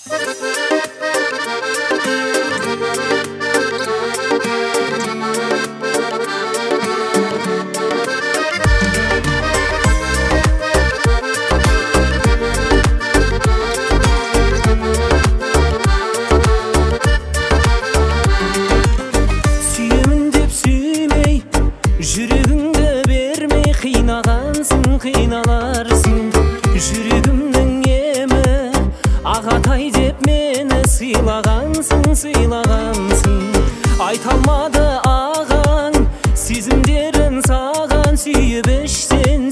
Қиналарсың жүрегімнің емі ағатай деп мені сыйлағансың айта алмады ағаң сезімдерін саған сүйіп іштен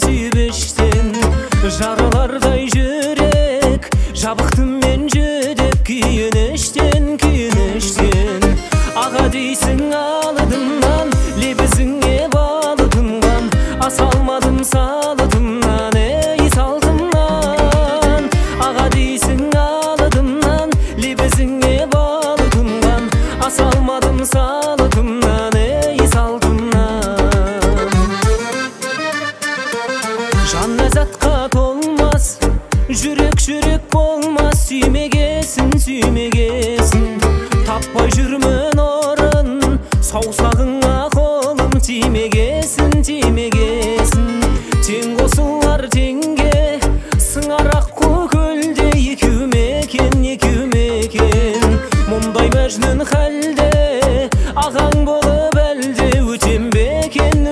жарылардай жүрек жабықтым мен жүдеп күйініштен аға дейсің алдымнан лебізіңе балы тұнған аса алмадым салытымнан ей салтымнан аға дейсің алдымнан лебізіңе балы тұнған аса алмадым салытымнан ей салтымнан жан ләззатқа толмас жүрек болмас сүймегесін таппай жүрмін орын саусағыңа қолым тимегесін тең қосылар теңге сыңарақ көлде екеу мекен мұндай мәжнүн халде ағаң болып әлде өтем бекен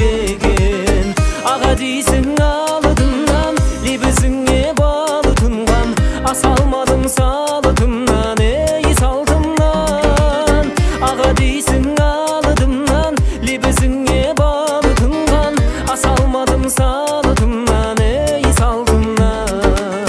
аға дейсің алдымнан лебізіңе балы тұнған аса алмадым салытымнан ей салтымнан аға дейсің алдымнан лебізіңе балы тұнған аса алмадым салытымнан ей салтымнан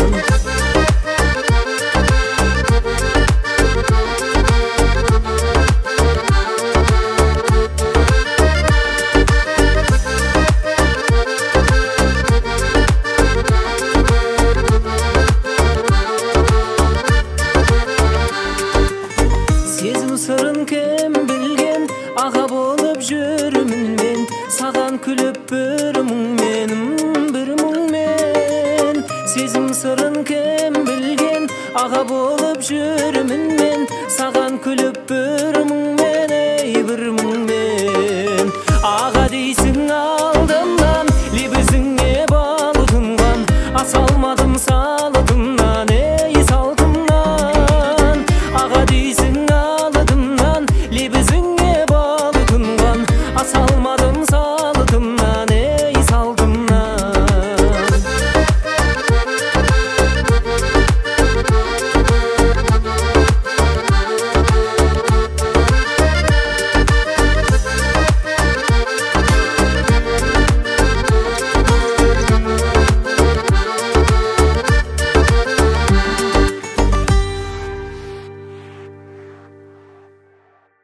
сезім сырын кем білген аға болып жүрмін мен саған күліп бір мұңмен сезім сырын кем білген аға болып жүрмін мен саған күліп бір мұңмен ей бір мұң